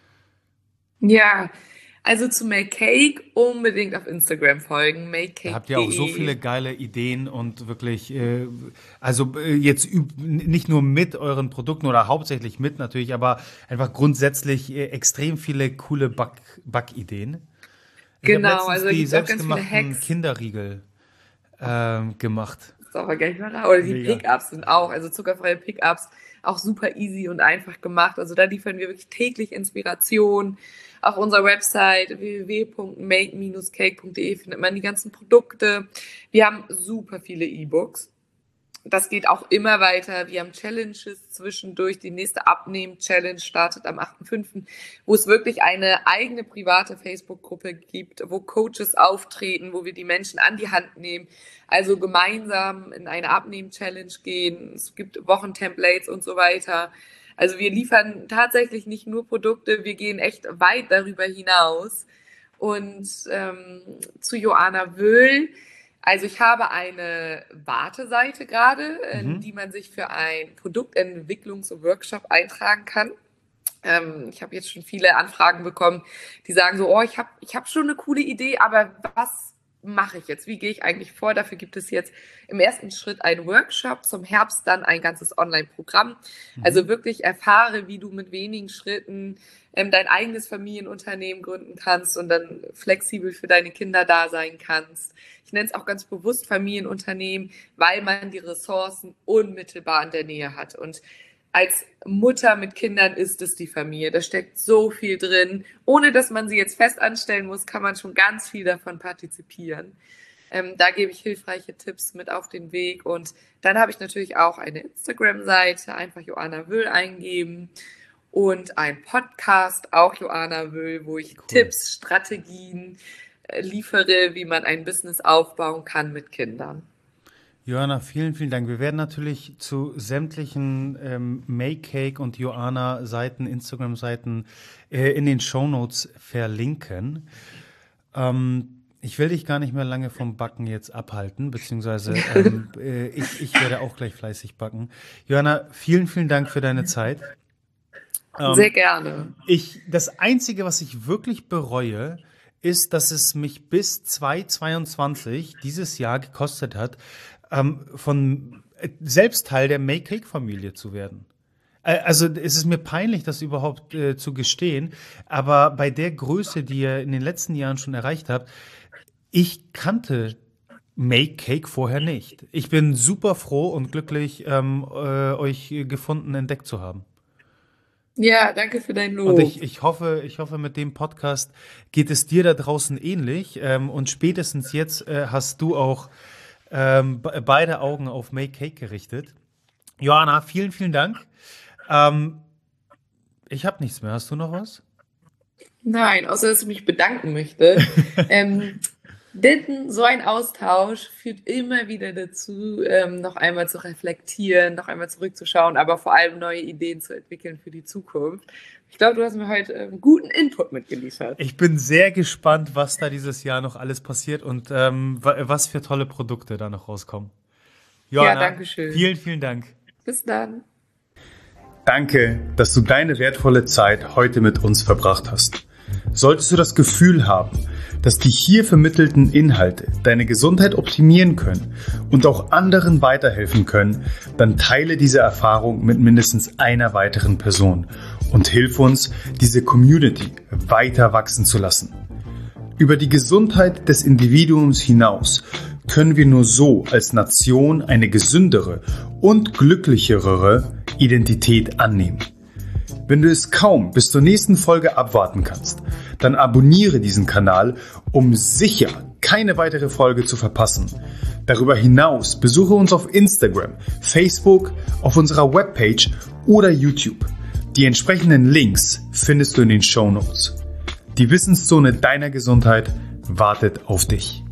Ja, also zu Make Cake unbedingt auf Instagram folgen, Da habt ihr auch so makecake.de. viele geile Ideen und wirklich, äh, also äh, jetzt üb- n- nicht nur mit euren Produkten oder hauptsächlich mit natürlich, aber einfach grundsätzlich äh, extrem viele coole Back Backideen. Ich habe Genau, letztens also da die gibt es auch ganz viele selbstgemachten Hacks. Kinderriegel ähm, gemacht. Das ist aber gleich mal da. Oder die Mega. Pickups sind auch, also zuckerfreie Pickups, auch super easy und einfach gemacht. Also da liefern wir wirklich täglich Inspiration. Auf unserer Website w w w punkt make cake punkt de findet man die ganzen Produkte. Wir haben super viele E-Books. das geht auch immer weiter. Wir haben Challenges zwischendurch. Die nächste Abnehmen-Challenge startet am achten fünften, wo es wirklich eine eigene private Facebook-Gruppe gibt, wo Coaches auftreten, wo wir die Menschen an die Hand nehmen, also gemeinsam in eine Abnehmen-Challenge gehen. Es gibt Wochentemplates und so weiter. Also wir liefern tatsächlich nicht nur Produkte, wir gehen echt weit darüber hinaus. Und ähm, zu Joanna Wöhl, also ich habe eine Warteseite gerade, mhm. in die man sich für einen Produktentwicklungsworkshop eintragen kann. Ähm, ich habe jetzt schon viele Anfragen bekommen, die sagen so, oh, ich habe ich hab schon eine coole Idee, aber was mache ich jetzt? Wie gehe ich eigentlich vor? Dafür gibt es jetzt im ersten Schritt einen Workshop, zum Herbst dann ein ganzes Online-Programm. Mhm. Also wirklich erfahre, wie du mit wenigen Schritten ähm, dein eigenes Familienunternehmen gründen kannst und dann flexibel für deine Kinder da sein kannst. Ich nenne es auch ganz bewusst Familienunternehmen, weil man die Ressourcen unmittelbar in der Nähe hat. Und als Mutter mit Kindern ist es die Familie. Da steckt so viel drin. Ohne dass man sie jetzt fest anstellen muss, kann man schon ganz viel davon partizipieren. Ähm, da gebe ich hilfreiche Tipps mit auf den Weg. Und dann habe ich natürlich auch eine Instagram-Seite, einfach Joanna Wöhl eingeben. Und ein Podcast, auch Joanna Wöhl, wo ich cool. Tipps, Strategien äh, liefere, wie man ein Business aufbauen kann mit Kindern. Joanna, vielen, vielen Dank. Wir werden natürlich zu sämtlichen ähm, Make-Cake und Joanna-Seiten, Instagram-Seiten äh, in den Shownotes verlinken. Ähm, ich will dich gar nicht mehr lange vom Backen jetzt abhalten, beziehungsweise ähm, äh, ich, ich werde auch gleich fleißig backen. Joanna, vielen, vielen Dank für deine Zeit. Ähm, Sehr gerne. Ich, das Einzige, was ich wirklich bereue, ist, dass es mich bis zweitausendzweiundzwanzig dieses Jahr gekostet hat, ähm, von äh, selbst Teil der Make-Cake-Familie zu werden. Äh, also es ist mir peinlich, das überhaupt äh, zu gestehen, aber bei der Größe, die ihr in den letzten Jahren schon erreicht habt, ich kannte Make-Cake vorher nicht. Ich bin super froh und glücklich, ähm, äh, euch gefunden, entdeckt zu haben. Ja, danke für dein Lob. Und ich, ich hoffe, ich hoffe, mit dem Podcast geht es dir da draußen ähnlich. Ähm, und spätestens jetzt äh, hast du auch ähm, be- beide Augen auf Make-Cake gerichtet. Joanna, vielen, vielen Dank. Ähm, ich habe nichts mehr. Hast du noch was? Nein, außer dass ich mich bedanken möchte. ähm, Denn so ein Austausch führt immer wieder dazu, ähm, noch einmal zu reflektieren, noch einmal zurückzuschauen, aber vor allem neue Ideen zu entwickeln für die Zukunft. Ich glaube, du hast mir heute ähm, guten Input mitgeliefert. Ich bin sehr gespannt, was da dieses Jahr noch alles passiert und ähm, was für tolle Produkte da noch rauskommen. Joanna, ja, danke schön. Vielen, vielen Dank. Bis dann. Danke, dass du deine wertvolle Zeit heute mit uns verbracht hast. Solltest du das Gefühl haben, dass die hier vermittelten Inhalte deine Gesundheit optimieren können und auch anderen weiterhelfen können, dann teile diese Erfahrung mit mindestens einer weiteren Person und hilf uns, diese Community weiter wachsen zu lassen. Über die Gesundheit des Individuums hinaus können wir nur so als Nation eine gesündere und glücklichere Identität annehmen. Wenn du es kaum bis zur nächsten Folge abwarten kannst, dann abonniere diesen Kanal, um sicher keine weitere Folge zu verpassen. Darüber hinaus besuche uns auf Instagram, Facebook, auf unserer Webpage oder YouTube. Die entsprechenden Links findest du in den Shownotes. Die Wissenszone deiner Gesundheit wartet auf dich.